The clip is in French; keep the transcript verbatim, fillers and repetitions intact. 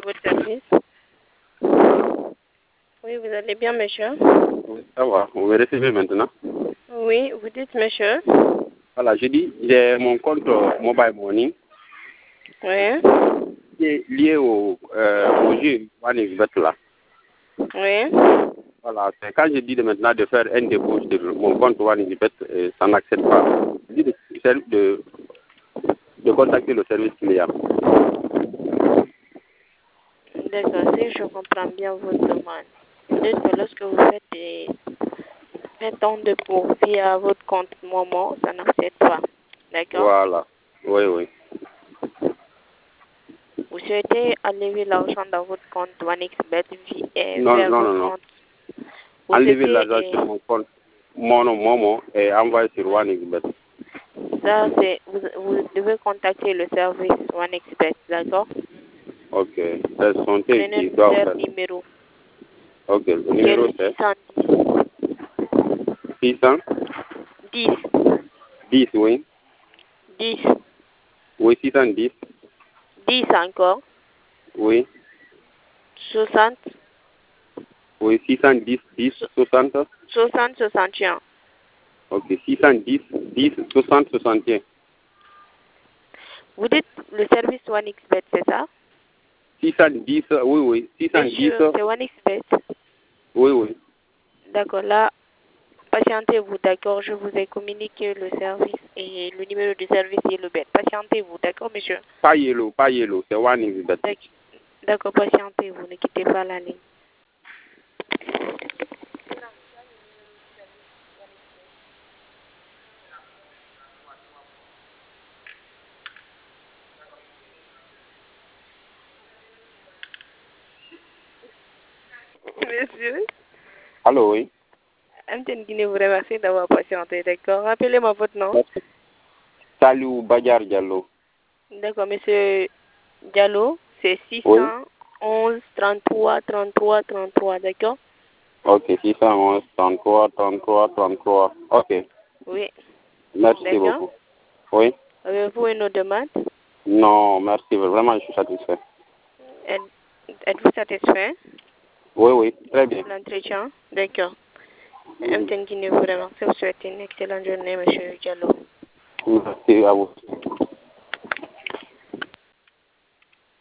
votre service. Oui, vous allez bien, monsieur? Oui, ça va. Vous me recevez maintenant? Oui, vous dites, monsieur? Voilà, je dis, j'ai mon compte euh, Mobile Money Oui. qui est lié au, euh, au jeu OneXBet là. Oui. Voilà, c'est quand je dis de maintenant de faire un dépôt sur mon compte OneXBet, euh, ça n'accepte pas. Je dis de, de, de contacter le service client. D'accord, si je comprends bien votre demande. Vous dites que lorsque vous faites des un temps de dépôt via votre compte Momo, ça n'accepte pas. D'accord? Voilà. Oui, oui. Vous souhaitez enlever l'argent dans votre compte OneXBet et Non, vers non, votre non, non. compte. Vous Enlever souhaitez, l'argent et sur mon compte Mono Momo et envoyer sur OneXBet. ça, c'est, vous, vous devez contacter le service OneXBet, d'accord? Ok. C'est son thé Prenez qui doit leur faire. numéro. Ok, le C'est numéro le c'est six cent six cent dix. dix, oui. dix. Oui, six cent dix. dix encore. Oui. soixante. Oui, six cent dix, dix, soixante. soixante, soixante et un. Ok, six cent dix, dix, soixante, soixante et un. Vous dites le service OneXBet, c'est ça? six cent dix, oui, oui. six cent dix, Monsieur, c'est OneXBet. oui, oui. D'accord, là, patientez-vous, d'accord? Je vous ai communiqué le service et le numéro du service et le bet. Patientez-vous, d'accord, monsieur? Pas yellow, pas yellow, c'est OneXBet. D'ac- D'accord, patientez-vous, ne quittez pas la ligne. Monsieur, Allô, oui. Amten Guinée vous remercie d'avoir patienté, d'accord? Rappelez-moi votre nom. Merci. Salou Badjar Diallo. D'accord, monsieur Diallo, c'est Oui. six cent onze, trente-trois, trente-trois, trente-trois, d'accord? Ok, six cent onze, trente-trois, trente-trois, trente-trois. Ok, Oui, merci d'accord. beaucoup. Oui. Avez-vous une autre demande? Non, merci, vraiment, je suis satisfait. Êtes- Êtes-vous satisfait Oui, oui, très bien. de l'entretien? D'accord. Amten Guinée vous remercie. Vous souhaite une excellente journée, monsieur Diallo. Merci à vous.